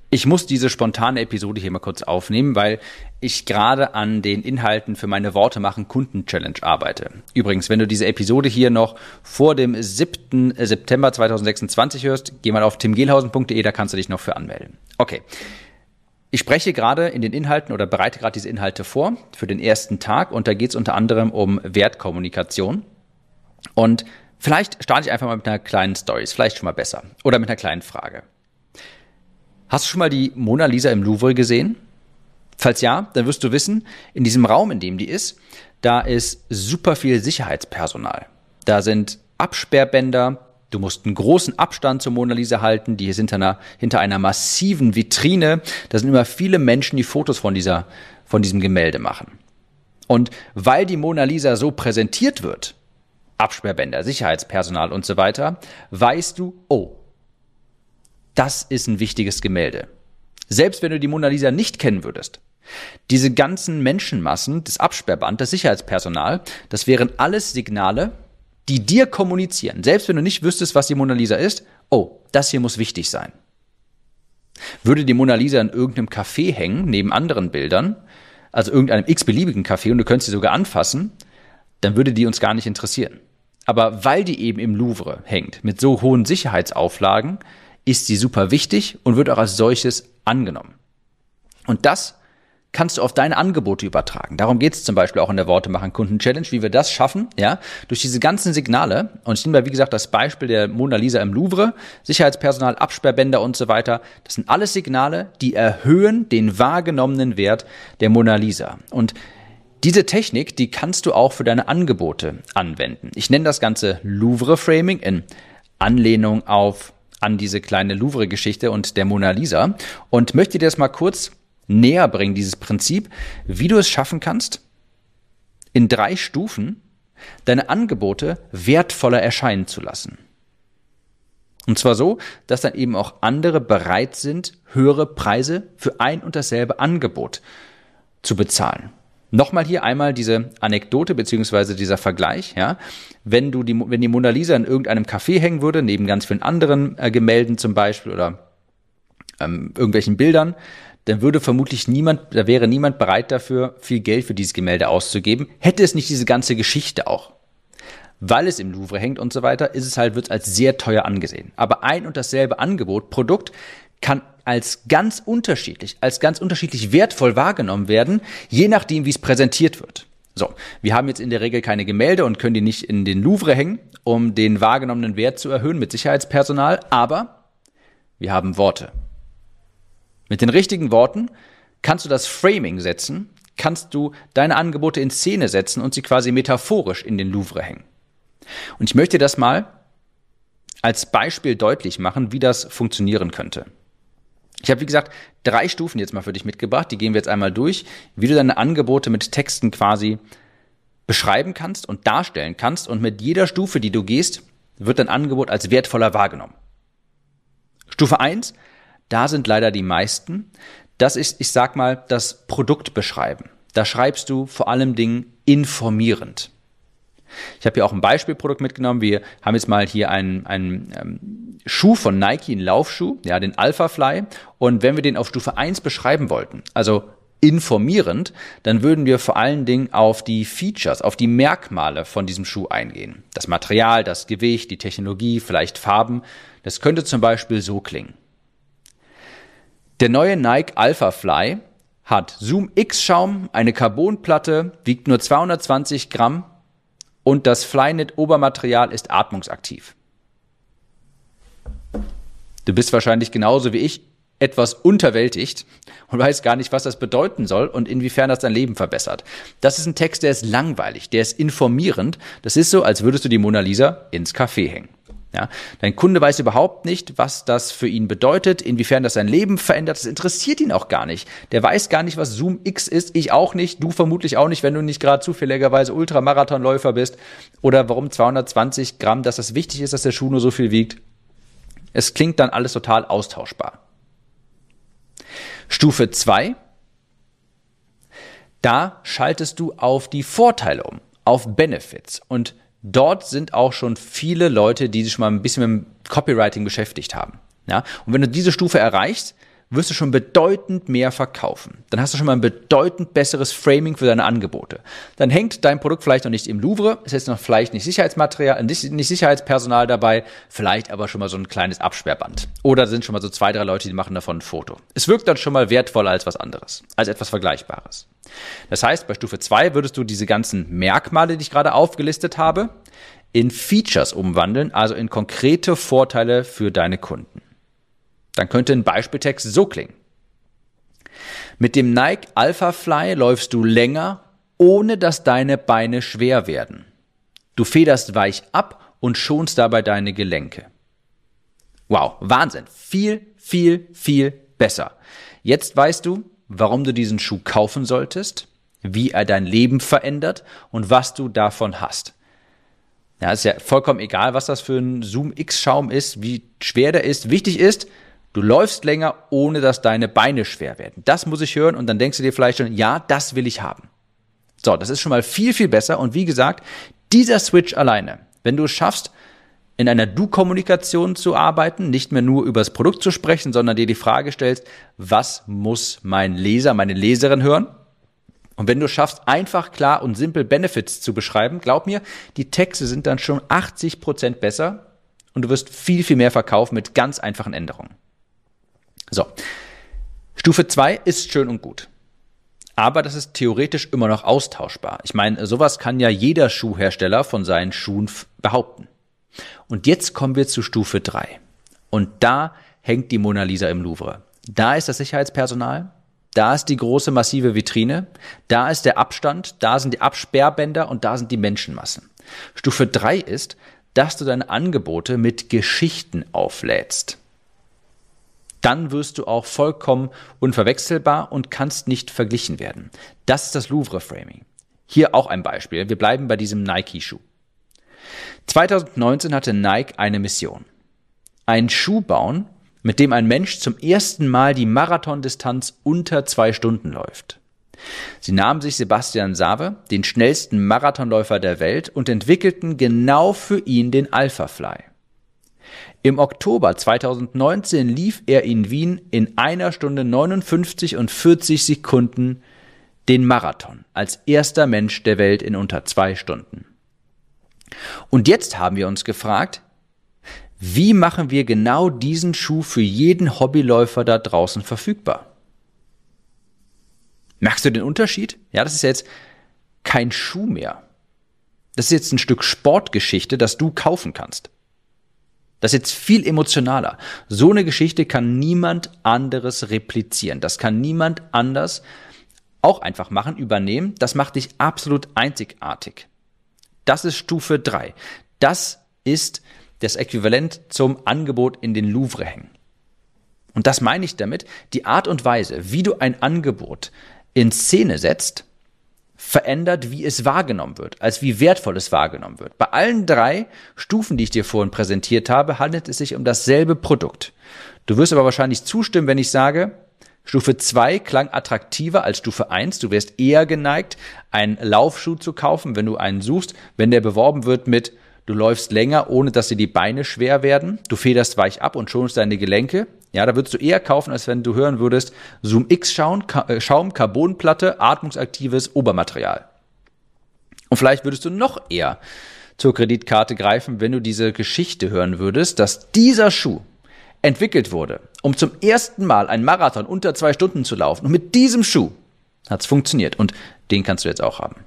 Ich muss diese spontane Episode hier mal kurz aufnehmen, weil ich gerade an den Inhalten für meine Worte machen Kunden-Challenge arbeite. Übrigens, wenn du diese Episode hier noch vor dem 7. September 2026 hörst, geh mal auf timgehlhausen.de, da kannst du dich noch für anmelden. Okay. Ich spreche gerade in den Inhalten oder bereite gerade diese Inhalte vor für den ersten Tag und da geht es unter anderem um Wertkommunikation. Und vielleicht starte ich einfach mal mit einer kleinen Story, ist vielleicht schon mal besser, oder mit einer kleinen Frage. Hast du schon mal die Mona Lisa im Louvre gesehen? Falls ja, dann wirst du wissen, in diesem Raum, in dem die ist, da ist super viel Sicherheitspersonal. Da sind Absperrbänder, du musst einen großen Abstand zur Mona Lisa halten, die ist hinter einer massiven Vitrine. Da sind immer viele Menschen, die Fotos von diesem Gemälde machen. Und weil die Mona Lisa so präsentiert wird, Absperrbänder, Sicherheitspersonal und so weiter, weißt du, oh, das ist ein wichtiges Gemälde. Selbst wenn du die Mona Lisa nicht kennen würdest. Diese ganzen Menschenmassen, das Absperrband, das Sicherheitspersonal, das wären alles Signale, die dir kommunizieren. Selbst wenn du nicht wüsstest, was die Mona Lisa ist, oh, das hier muss wichtig sein. Würde die Mona Lisa in irgendeinem Café hängen, neben anderen Bildern, also irgendeinem x-beliebigen Café und du könntest sie sogar anfassen, dann würde die uns gar nicht interessieren. Aber weil die eben im Louvre hängt, mit so hohen Sicherheitsauflagen, ist sie super wichtig und wird auch als solches angenommen. Und das kannst du auf deine Angebote übertragen. Darum geht es zum Beispiel auch in der Worte machen Kunden-Challenge, wie wir das schaffen, ja, durch diese ganzen Signale. Und ich nehme mal, wie gesagt, das Beispiel der Mona Lisa im Louvre, Sicherheitspersonal, Absperrbänder und so weiter. Das sind alles Signale, die erhöhen den wahrgenommenen Wert der Mona Lisa. Und diese Technik, die kannst du auch für deine Angebote anwenden. Ich nenne das Ganze Louvre-Framing in Anlehnung an diese kleine Louvre-Geschichte und der Mona Lisa und möchte dir das mal kurz näher bringen, dieses Prinzip, wie du es schaffen kannst, in 3 Stufen deine Angebote wertvoller erscheinen zu lassen. Und zwar so, dass dann eben auch andere bereit sind, höhere Preise für ein und dasselbe Angebot zu bezahlen. Nochmal hier einmal diese Anekdote beziehungsweise dieser Vergleich, ja. Wenn die Mona Lisa in irgendeinem Café hängen würde, neben ganz vielen anderen Gemälden zum Beispiel oder irgendwelchen Bildern, dann wäre niemand bereit dafür, viel Geld für dieses Gemälde auszugeben, hätte es nicht diese ganze Geschichte auch. Weil es im Louvre hängt und so weiter, wird es als sehr teuer angesehen. Aber ein und dasselbe Produkt kann als ganz unterschiedlich wertvoll wahrgenommen werden, je nachdem, wie es präsentiert wird. So, wir haben jetzt in der Regel keine Gemälde und können die nicht in den Louvre hängen, um den wahrgenommenen Wert zu erhöhen mit Sicherheitspersonal, aber wir haben Worte. Mit den richtigen Worten kannst du das Framing setzen, kannst du deine Angebote in Szene setzen und sie quasi metaphorisch in den Louvre hängen. Und ich möchte das mal als Beispiel deutlich machen, wie das funktionieren könnte. Ich habe, wie gesagt, 3 Stufen jetzt mal für dich mitgebracht, die gehen wir jetzt einmal durch, wie du deine Angebote mit Texten quasi beschreiben kannst und darstellen kannst und mit jeder Stufe, die du gehst, wird dein Angebot als wertvoller wahrgenommen. Stufe 1, da sind leider die meisten, das ist, ich sag mal, das Produkt beschreiben. Da schreibst du vor allem Dingen informierend. Ich habe hier auch ein Beispielprodukt mitgenommen. Wir haben jetzt mal hier einen Schuh von Nike, einen Laufschuh, ja, den Alphafly. Und wenn wir den auf Stufe 1 beschreiben wollten, also informierend, dann würden wir vor allen Dingen auf die Features, auf die Merkmale von diesem Schuh eingehen. Das Material, das Gewicht, die Technologie, vielleicht Farben. Das könnte zum Beispiel so klingen. Der neue Nike Alphafly hat Zoom X-Schaum, eine Carbonplatte, wiegt nur 220 Gramm, und das Flyknit-Obermaterial ist atmungsaktiv. Du bist wahrscheinlich genauso wie ich etwas unterwältigt und weißt gar nicht, was das bedeuten soll und inwiefern das dein Leben verbessert. Das ist ein Text, der ist langweilig, der ist informierend. Das ist so, als würdest du die Mona Lisa ins Café hängen. Ja, dein Kunde weiß überhaupt nicht, was das für ihn bedeutet, inwiefern das sein Leben verändert. Das interessiert ihn auch gar nicht. Der weiß gar nicht, was Zoom X ist. Ich auch nicht. Du vermutlich auch nicht, wenn du nicht gerade zufälligerweise Ultramarathonläufer bist. Oder warum 220 Gramm, dass das wichtig ist, dass der Schuh nur so viel wiegt. Es klingt dann alles total austauschbar. Stufe 2. Da schaltest du auf die Vorteile um, auf Benefits. Und dort sind auch schon viele Leute, die sich schon mal ein bisschen mit dem Copywriting beschäftigt haben. Ja? Und wenn du diese Stufe erreichst, wirst du schon bedeutend mehr verkaufen. Dann hast du schon mal ein bedeutend besseres Framing für deine Angebote. Dann hängt dein Produkt vielleicht noch nicht im Louvre, ist jetzt noch vielleicht nicht Sicherheitsmaterial, nicht Sicherheitspersonal dabei, vielleicht aber schon mal so ein kleines Absperrband. Oder sind schon mal so 2, 3 Leute, die machen davon ein Foto. Es wirkt dann schon mal wertvoller als was anderes, als etwas Vergleichbares. Das heißt, bei Stufe 2 würdest du diese ganzen Merkmale, die ich gerade aufgelistet habe, in Features umwandeln, also in konkrete Vorteile für deine Kunden. Dann könnte ein Beispieltext so klingen. Mit dem Nike Alpha Fly läufst du länger, ohne dass deine Beine schwer werden. Du federst weich ab und schonst dabei deine Gelenke. Wow, Wahnsinn. Viel, viel, viel besser. Jetzt weißt du, warum du diesen Schuh kaufen solltest, wie er dein Leben verändert und was du davon hast. Ja, ist ja vollkommen egal, was das für ein Zoom X-Schaum ist, wie schwer der ist. Wichtig ist, du läufst länger, ohne dass deine Beine schwer werden. Das muss ich hören und dann denkst du dir vielleicht schon, ja, das will ich haben. So, das ist schon mal viel, viel besser und wie gesagt, dieser Switch alleine, wenn du es schaffst, in einer Du-Kommunikation zu arbeiten, nicht mehr nur über das Produkt zu sprechen, sondern dir die Frage stellst, was muss mein Leser, meine Leserin hören? Und wenn du schaffst, einfach, klar und simpel Benefits zu beschreiben, glaub mir, die Texte sind dann schon 80% besser und du wirst viel, viel mehr verkaufen mit ganz einfachen Änderungen. So, Stufe 2 ist schön und gut. Aber das ist theoretisch immer noch austauschbar. Ich meine, sowas kann ja jeder Schuhhersteller von seinen Schuhen behaupten. Und jetzt kommen wir zu Stufe 3. Und da hängt die Mona Lisa im Louvre. Da ist das Sicherheitspersonal, da ist die große massive Vitrine, da ist der Abstand, da sind die Absperrbänder und da sind die Menschenmassen. Stufe 3 ist, dass du deine Angebote mit Geschichten auflädst. Dann wirst du auch vollkommen unverwechselbar und kannst nicht verglichen werden. Das ist das Louvre-Framing. Hier auch ein Beispiel. Wir bleiben bei diesem Nike-Schuh. 2019 hatte Nike eine Mission. Einen Schuh bauen, mit dem ein Mensch zum ersten Mal die Marathondistanz unter 2 Stunden läuft. Sie nahmen sich Sebastian Sawe, den schnellsten Marathonläufer der Welt, und entwickelten genau für ihn den Alpha Fly. Im Oktober 2019 lief er in Wien in 1 Stunde 59 und 40 Sekunden den Marathon als erster Mensch der Welt in unter 2 Stunden. Und jetzt haben wir uns gefragt, wie machen wir genau diesen Schuh für jeden Hobbyläufer da draußen verfügbar? Merkst du den Unterschied? Ja, das ist jetzt kein Schuh mehr. Das ist jetzt ein Stück Sportgeschichte, das du kaufen kannst. Das ist jetzt viel emotionaler. So eine Geschichte kann niemand anderes replizieren. Das kann niemand anders auch einfach machen, übernehmen. Das macht dich absolut einzigartig. Das ist Stufe 3. Das ist das Äquivalent zum Angebot in den Louvre hängen. Und das meine ich damit, die Art und Weise, wie du ein Angebot in Szene setzt, verändert, wie es wahrgenommen wird, als wie wertvoll es wahrgenommen wird. Bei allen 3 Stufen, die ich dir vorhin präsentiert habe, handelt es sich um dasselbe Produkt. Du wirst aber wahrscheinlich zustimmen, wenn ich sage, Stufe 2 klang attraktiver als Stufe 1. Du wärst eher geneigt, einen Laufschuh zu kaufen, wenn du einen suchst, wenn der beworben wird mit du läufst länger, ohne dass dir die Beine schwer werden, du federst weich ab und schonst deine Gelenke. Ja, da würdest du eher kaufen, als wenn du hören würdest, Zoom X-Schaum, Carbonplatte, atmungsaktives Obermaterial. Und vielleicht würdest du noch eher zur Kreditkarte greifen, wenn du diese Geschichte hören würdest, dass dieser Schuh entwickelt wurde, um zum ersten Mal einen Marathon unter 2 Stunden zu laufen. Und mit diesem Schuh hat es funktioniert. Und den kannst du jetzt auch haben.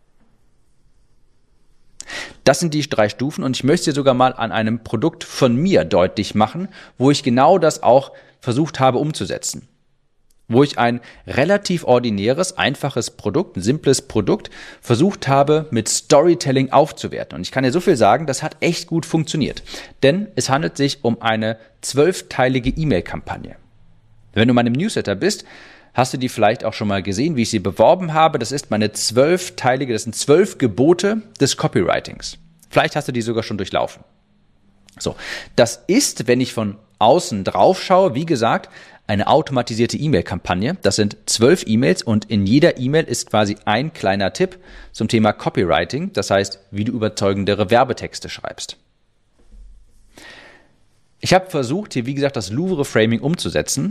Das sind die 3 Stufen und ich möchte dir sogar mal an einem Produkt von mir deutlich machen, wo ich genau das auch versucht habe umzusetzen. Wo ich ein relativ ordinäres, einfaches Produkt, ein simples Produkt versucht habe, mit Storytelling aufzuwerten. Und ich kann dir so viel sagen, das hat echt gut funktioniert. Denn es handelt sich um eine 12-teilige E-Mail-Kampagne. Wenn du in meinem Newsletter bist, hast du die vielleicht auch schon mal gesehen, wie ich sie beworben habe. Das ist meine 12-teilige, das sind 12 Gebote des Copywritings. Vielleicht hast du die sogar schon durchlaufen. So, das ist, wenn ich von außen drauf schaue, wie gesagt, eine automatisierte E-Mail-Kampagne. Das sind 12 E-Mails und in jeder E-Mail ist quasi ein kleiner Tipp zum Thema Copywriting. Das heißt, wie du überzeugendere Werbetexte schreibst. Ich habe versucht, hier wie gesagt das Louvre-Framing umzusetzen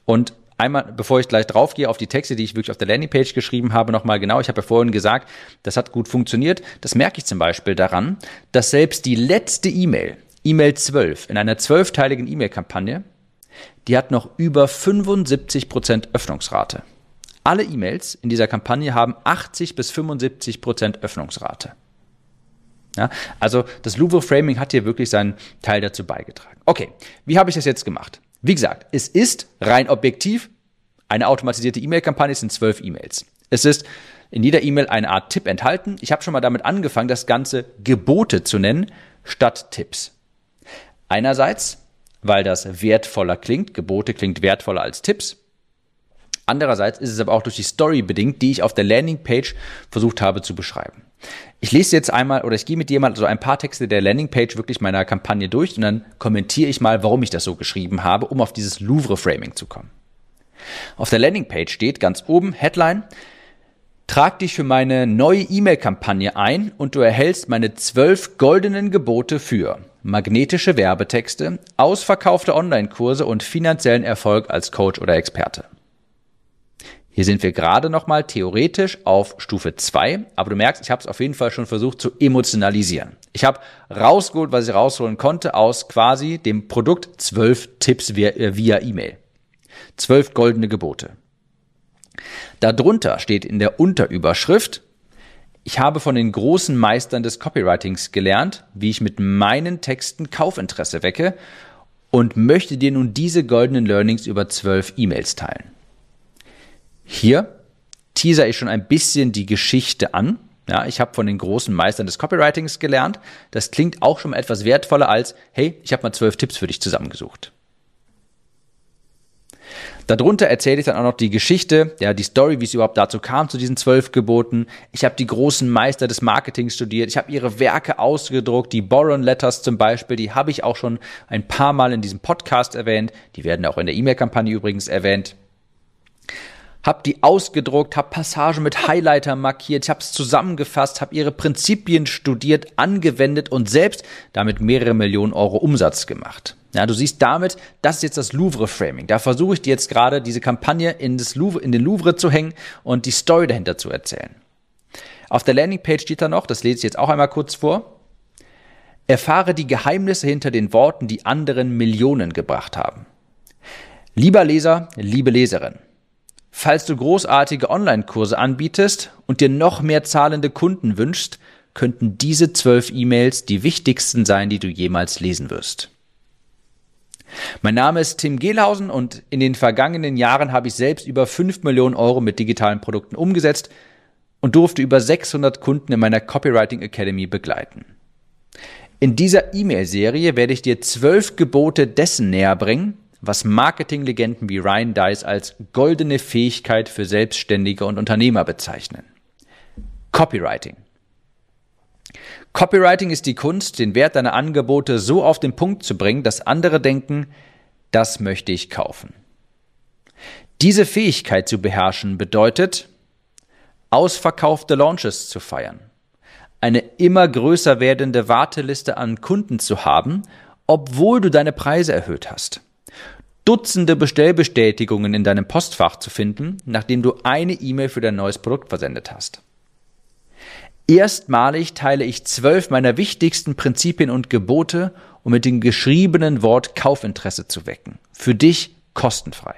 Und einmal, bevor ich gleich drauf gehe auf die Texte, die ich wirklich auf der Landingpage geschrieben habe, nochmal genau. Ich habe ja vorhin gesagt, das hat gut funktioniert. Das merke ich zum Beispiel daran, dass selbst die letzte E-Mail, E-Mail 12, in einer 12-teiligen E-Mail-Kampagne, die hat noch über 75% Öffnungsrate. Alle E-Mails in dieser Kampagne haben 80 bis 75% Öffnungsrate. Ja, also das Louvre Framing hat hier wirklich seinen Teil dazu beigetragen. Okay, wie habe ich das jetzt gemacht? Wie gesagt, es ist rein objektiv eine automatisierte E-Mail-Kampagne, es sind 12 E-Mails. Es ist in jeder E-Mail eine Art Tipp enthalten. Ich habe schon mal damit angefangen, das Ganze Gebote zu nennen, statt Tipps. Einerseits, weil das wertvoller klingt, Gebote klingt wertvoller als Tipps. Andererseits ist es aber auch durch die Story bedingt, die ich auf der Landingpage versucht habe zu beschreiben. Ich lese jetzt einmal oder ich gehe mit dir mal so ein paar Texte der Landingpage wirklich meiner Kampagne durch und dann kommentiere ich mal, warum ich das so geschrieben habe, um auf dieses Louvre-Framing zu kommen. Auf der Landingpage steht ganz oben Headline: Trag dich für meine neue E-Mail-Kampagne ein und du erhältst meine 12 goldenen Gebote für magnetische Werbetexte, ausverkaufte Online-Kurse und finanziellen Erfolg als Coach oder Experte. Hier sind wir gerade nochmal theoretisch auf Stufe 2, aber du merkst, ich habe es auf jeden Fall schon versucht zu emotionalisieren. Ich habe rausgeholt, was ich rausholen konnte aus quasi dem Produkt 12 Tipps via E-Mail. 12 goldene Gebote. Darunter steht in der Unterüberschrift: Ich habe von den großen Meistern des Copywritings gelernt, wie ich mit meinen Texten Kaufinteresse wecke und möchte dir nun diese goldenen Learnings über 12 E-Mails teilen. Hier teaser ich schon ein bisschen die Geschichte an. Ja, ich habe von den großen Meistern des Copywritings gelernt. Das klingt auch schon mal etwas wertvoller als, hey, ich habe mal 12 Tipps für dich zusammengesucht. Darunter erzähle ich dann auch noch die Geschichte, ja, die Story, wie es überhaupt dazu kam, zu diesen 12 Geboten. Ich habe die großen Meister des Marketings studiert. Ich habe ihre Werke ausgedruckt. Die Boron Letters zum Beispiel, die habe ich auch schon ein paar Mal in diesem Podcast erwähnt. Die werden auch in der E-Mail-Kampagne übrigens erwähnt. Habe die ausgedruckt, habe Passagen mit Highlighter markiert, ich habe es zusammengefasst, habe ihre Prinzipien studiert, angewendet und selbst damit mehrere Millionen Euro Umsatz gemacht. Ja, du siehst damit, das ist jetzt das Louvre-Framing. Da versuche ich dir jetzt gerade diese Kampagne in den Louvre zu hängen und die Story dahinter zu erzählen. Auf der Landingpage steht da noch, das lese ich jetzt auch einmal kurz vor: Erfahre die Geheimnisse hinter den Worten, die anderen Millionen gebracht haben. Lieber Leser, liebe Leserin, falls du großartige Online-Kurse anbietest und dir noch mehr zahlende Kunden wünschst, könnten diese 12 E-Mails die wichtigsten sein, die du jemals lesen wirst. Mein Name ist Tim Gehlhausen und in den vergangenen Jahren habe ich selbst über 5 Millionen Euro mit digitalen Produkten umgesetzt und durfte über 600 Kunden in meiner Copywriting Academy begleiten. In dieser E-Mail-Serie werde ich dir 12 Gebote dessen näher bringen, was Marketinglegenden wie Ryan Deiss als goldene Fähigkeit für Selbstständige und Unternehmer bezeichnen. Copywriting. Copywriting ist die Kunst, den Wert deiner Angebote so auf den Punkt zu bringen, dass andere denken, das möchte ich kaufen. Diese Fähigkeit zu beherrschen bedeutet, ausverkaufte Launches zu feiern, eine immer größer werdende Warteliste an Kunden zu haben, obwohl du deine Preise erhöht hast. Dutzende Bestellbestätigungen in deinem Postfach zu finden, nachdem du eine E-Mail für dein neues Produkt versendet hast. Erstmalig teile ich 12 meiner wichtigsten Prinzipien und Gebote, um mit dem geschriebenen Wort Kaufinteresse zu wecken. Für dich kostenfrei.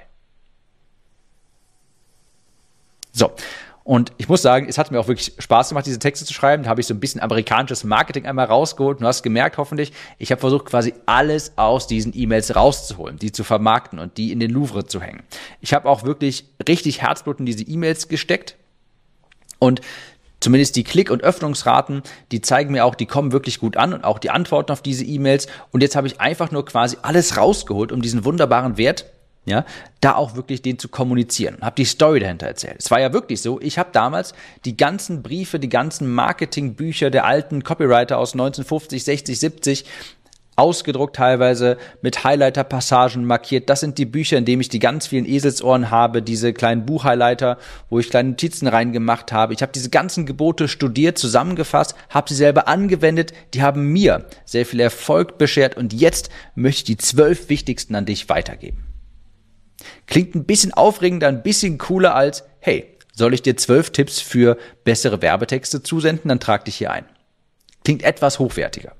So. Und ich muss sagen, es hat mir auch wirklich Spaß gemacht, diese Texte zu schreiben. Da habe ich so ein bisschen amerikanisches Marketing einmal rausgeholt. Du hast gemerkt, hoffentlich, ich habe versucht, quasi alles aus diesen E-Mails rauszuholen, die zu vermarkten und die in den Louvre zu hängen. Ich habe auch wirklich richtig Herzblut in diese E-Mails gesteckt. Und zumindest die Klick- und Öffnungsraten, die zeigen mir auch, die kommen wirklich gut an und auch die Antworten auf diese E-Mails. Und jetzt habe ich einfach nur quasi alles rausgeholt, um diesen wunderbaren Wert, ja, da auch wirklich den zu kommunizieren. Habe die Story dahinter erzählt. Es war ja wirklich so, ich habe damals die ganzen Briefe, die ganzen Marketingbücher der alten Copywriter aus 1950, 60, 70 ausgedruckt, teilweise mit Highlighter-Passagen markiert. Das sind die Bücher, in denen ich die ganz vielen Eselsohren habe, diese kleinen Buchhighlighter, wo ich kleine Notizen reingemacht habe. Ich habe diese ganzen Gebote studiert, zusammengefasst, habe sie selber angewendet. Die haben mir sehr viel Erfolg beschert und jetzt möchte ich die 12 wichtigsten an dich weitergeben. Klingt ein bisschen aufregender, ein bisschen cooler als, hey, soll ich dir 12 Tipps für bessere Werbetexte zusenden? Dann trag dich hier ein. Klingt etwas hochwertiger.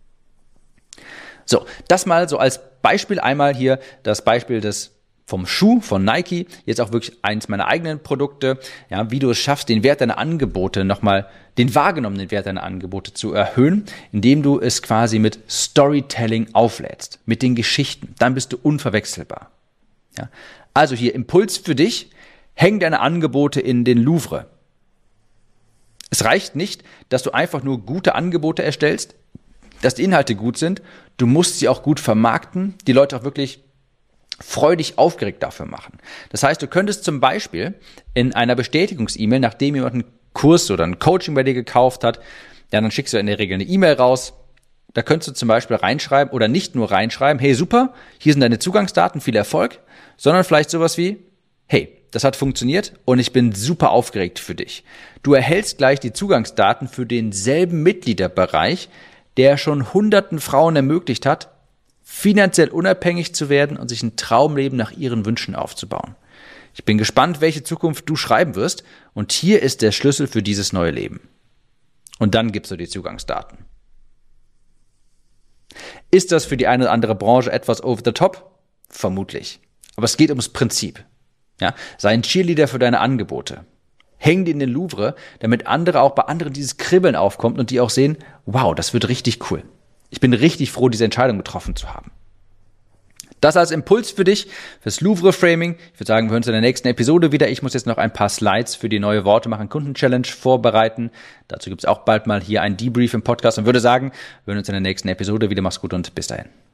So, das mal so als Beispiel einmal hier das Beispiel vom Schuh von Nike, jetzt auch wirklich eins meiner eigenen Produkte, ja, wie du es schaffst, den Wert deiner Angebote nochmal, den wahrgenommenen Wert deiner Angebote zu erhöhen, indem du es quasi mit Storytelling auflädst, mit den Geschichten. Dann bist du unverwechselbar. Ja. Also hier Impuls für dich, häng deine Angebote in den Louvre. Es reicht nicht, dass du einfach nur gute Angebote erstellst, dass die Inhalte gut sind, du musst sie auch gut vermarkten, die Leute auch wirklich freudig aufgeregt dafür machen. Das heißt, du könntest zum Beispiel in einer Bestätigungs-E-Mail, nachdem jemand einen Kurs oder ein Coaching bei dir gekauft hat, ja, dann schickst du in der Regel eine E-Mail raus. Da könntest du zum Beispiel reinschreiben oder nicht nur reinschreiben, hey super, hier sind deine Zugangsdaten, viel Erfolg, sondern vielleicht sowas wie, hey, das hat funktioniert und ich bin super aufgeregt für dich. Du erhältst gleich die Zugangsdaten für denselben Mitgliederbereich, der schon hunderten Frauen ermöglicht hat, finanziell unabhängig zu werden und sich ein Traumleben nach ihren Wünschen aufzubauen. Ich bin gespannt, welche Zukunft du schreiben wirst und hier ist der Schlüssel für dieses neue Leben. Und dann gibst du die Zugangsdaten. Ist das für die eine oder andere Branche etwas over the top? Vermutlich. Aber es geht ums Prinzip. Ja? Sei ein Cheerleader für deine Angebote. Häng die in den Louvre, damit auch bei anderen dieses Kribbeln aufkommt und die auch sehen, wow, das wird richtig cool. Ich bin richtig froh, diese Entscheidung getroffen zu haben. Das als Impuls für dich, fürs Louvre-Framing. Ich würde sagen, wir hören uns in der nächsten Episode wieder. Ich muss jetzt noch ein paar Slides für die neue Worte machen Kunden-Challenge vorbereiten. Dazu gibt es auch bald mal hier ein Debrief im Podcast und würde sagen, wir hören uns in der nächsten Episode wieder. Mach's gut und bis dahin.